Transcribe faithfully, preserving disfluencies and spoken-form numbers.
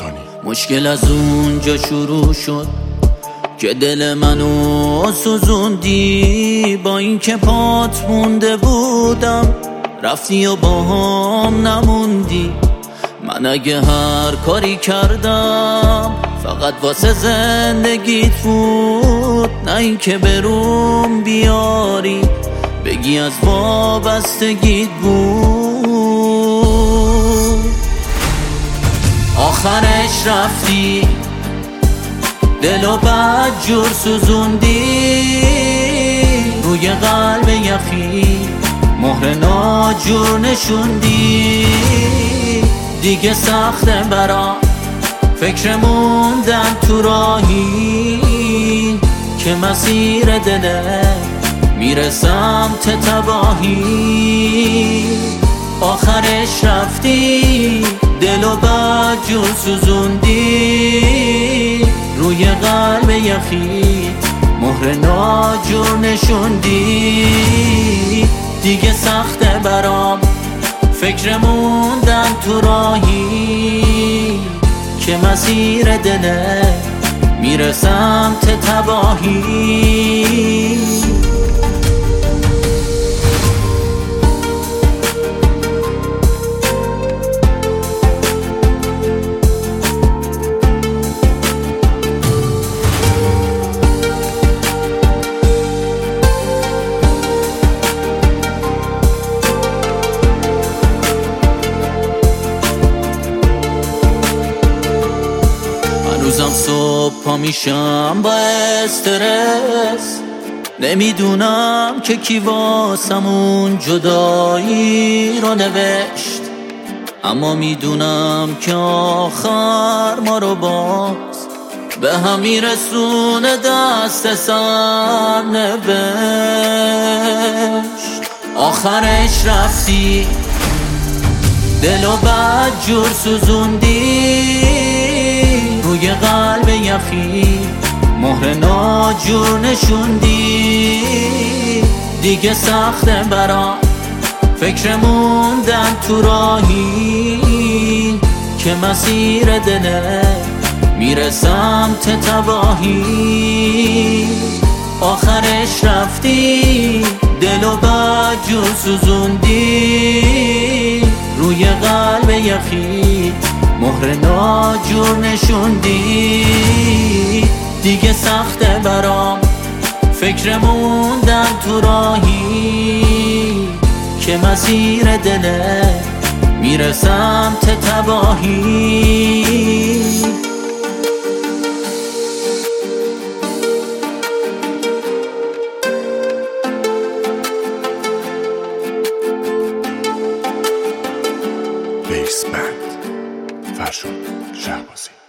سلطانی. مشکل از اونجا شروع شد که دل منو سوزوندی، با اینکه پات مونده بودم رفتی و با هم نموندی. من اگه هر کاری کردم فقط واسه زندگیت بود، نه اینکه بروم بیاری بگی از وابستگیت بود. آخرش رفتی دلو بدجور سوزوندی، روی قلب یخی مهر ناجور نشوندی. دیگه سخته برام فکر موندن تو راهی که مسیر دله میره سمت تباهی. آخرش رفتی دلو بدجور سوزوندی، روی قلب یخی مهر ناجور نشوندی. دیگه سخته برام فکر موندن تو راهی که مسیر دله میره سمت تباهی. روزم صبح پا میشم با استرس، نمیدونم که کی واسمون جدایی رو نوشت، اما میدونم که آخر ما رو باز به هم میرسونه دست سرنوشت. آخرش رفتی دلو بدجور سوزوندی، روی قلب یخی مهر ناجور نشوندی. دیگه سخته برام فکر موندن تو راهی که مسیر دله میره سمت تباهی. آخرش رفتی دلو بدجور سوزوندی، روی قلب یخی مهر ناجور نشوندی. دیگه سخته برام فکر موندن تو راهی که مسیر دله میره سمت تباهی. بیس بند فرشاد شهبازی.